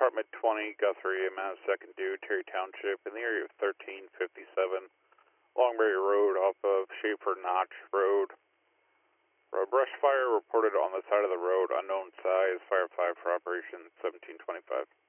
Department 20, Guthrie, amount of second due, Terry Township, in the area of 1357 Longberry Road off of Schaefer Notch Road. A brush fire reported on the side of the road, unknown size, fire 5 for operation 1725.